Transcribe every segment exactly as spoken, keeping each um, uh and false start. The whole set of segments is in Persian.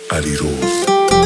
علیرضا.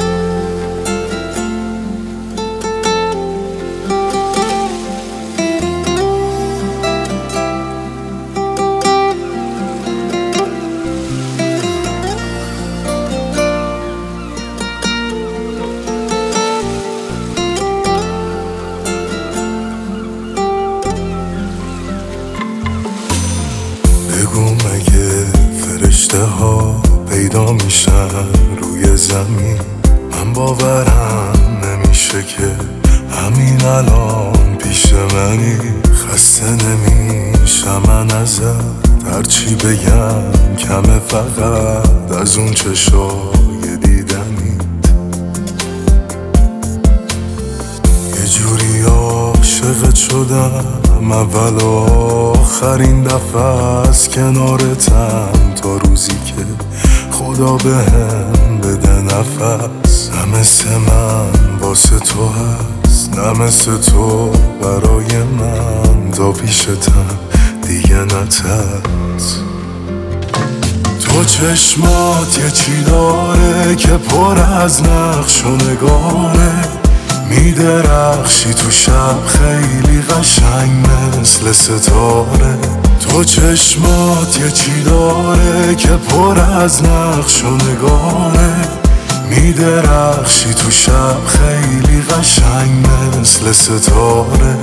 بگو مگه فرشته ها پیدا میشن روی زمین؟ من باورم نمیشه که همین الان پیش منی. خسته نمیشم من ازت، هرچی بگم کمه فقط از اون چشای دیدنیت. یه جوری عاشقت شدم اول و آخرین دفعه از کنارتم، تا روزی که خدا بهم بده نفس. نه مثل من واسه تو هست، نه مثل تو برای من، تا پیشتم دیگه نترس. تو چشمات یه چی داره که پر از نقش و نگاره، میدرخشی تو شب خیلی قشنگ مثل ستاره. تو چشمات یه چی داره که پر از نقش و نگاره، میدرخشی تو شب خیلی قشنگ مثل ستاره.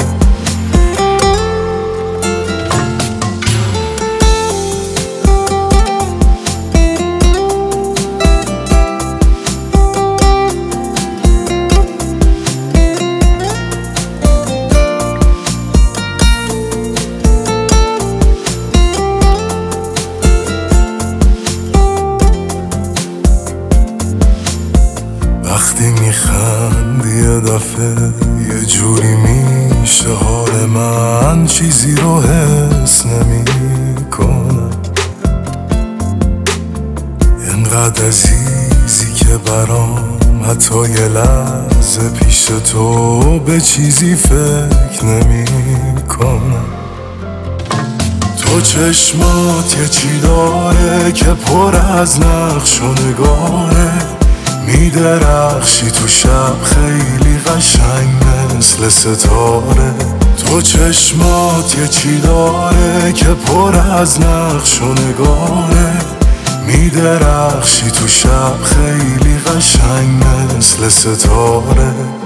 وقتی میخندی یه دفعه یه جوری میشه حال من، چیزی رو حس نمیکنم. انقدر عزیزی که برام حتی یه لحظه پیش تو به چیزی فکر نمیکنم. تو چشمات یه چی داره که پر از نقش و نگاره، میدرخشی تو شب خیلی قشنگ مثل ستاره. تو چشمات یه چی داره که پر از نقش و نگاره، میدرخشی تو شب خیلی قشنگ مثل ستاره.